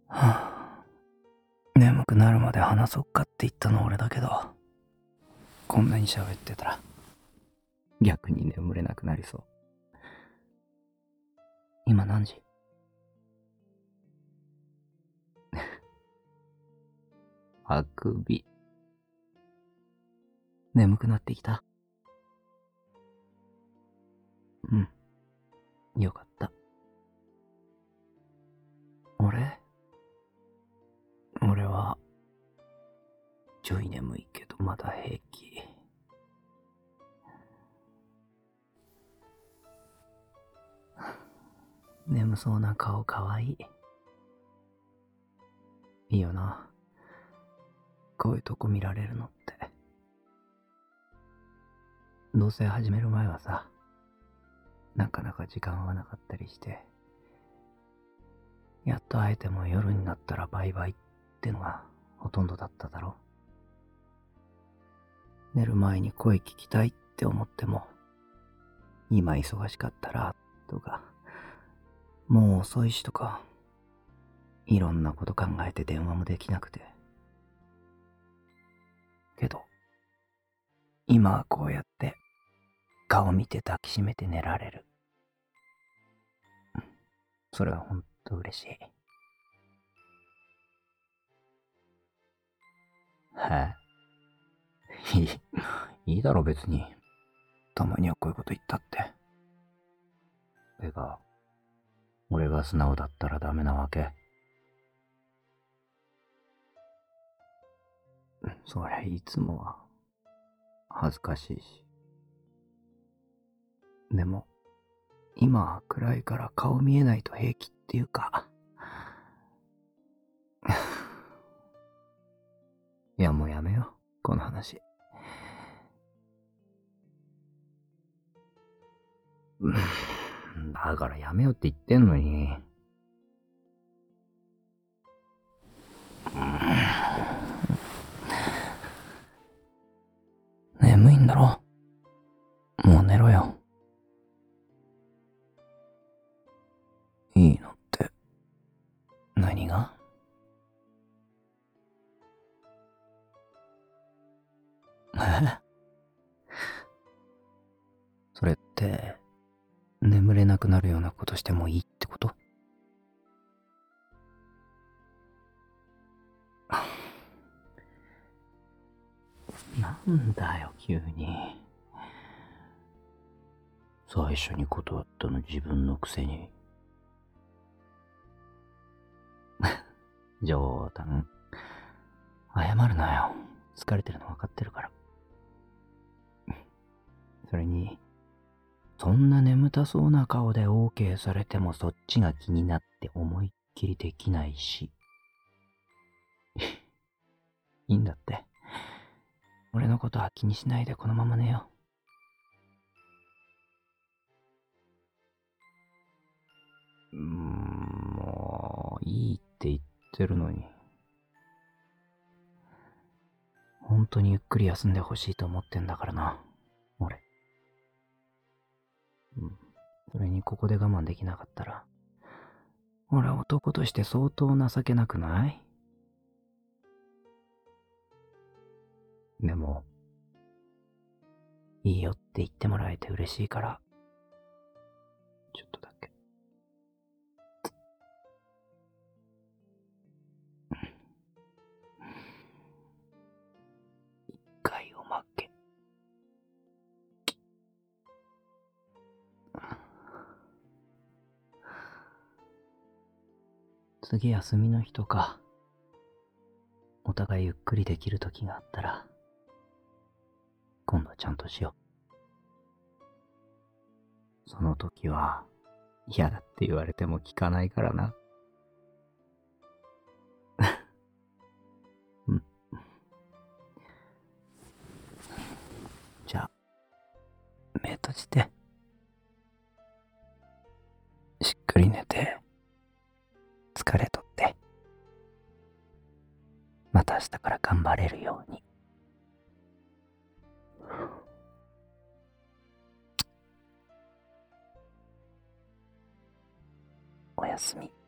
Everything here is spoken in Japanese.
はあ、眠くなるまで話そっかって言ったの俺だけど、こんなに喋ってたら逆に眠れなくなりそう。今何時？あくび。眠くなってきた。うん、よかった。俺はちょい眠いけどまだ平気。眠そうな顔かわいい。いいよな、こういうとこ見られるのって。同棲始める前はさ、なかなか時間合わなかったりして、やっと会えても夜になったらバイバイってのがほとんどだっただろ。寝る前に声聞きたいって思っても、今忙しかったらとか、もう遅いしとか、いろんなこと考えて電話もできなくて。けど今はこうやって顔見て抱きしめて寝られる。それはほんと嬉しい。いいだろ別に。たまにはこういうこと言ったって。てか、俺が素直だったらダメなわけ？それいつもは恥ずかしいし。でも今は暗いから顔見えないと平気っていうか。いやもうやめよう、この話。だからやめようって言ってんのに。眠いんだろ、もう寝ろよ。いいのって何が？それって眠れなくなるようなことしてもいいってこと？なんだよ急に。最初に断ったの自分のくせに。冗談。謝るなよ、疲れてるの分かってるから。それにそんな眠たそうな顔で OK されてもそっちが気になって思いっきりできないし。いいんだって。俺のことは気にしないでこのまま寝よう。もういいって言ってるのに。本当にゆっくり休んでほしいと思ってんだからな、俺。それにここで我慢できなかったら、俺は男として相当情けなくない？でもいいよって言ってもらえて嬉しいから、ちょっとだけ。一回おまけ。次休みの日とか、お互いゆっくりできる時があったら、今度はちゃんとしよう。その時は嫌だって言われても聞かないからな。うん。じゃあ目閉じて、しっかり寝て、疲れとって、また明日から頑張れるように。おやすみ。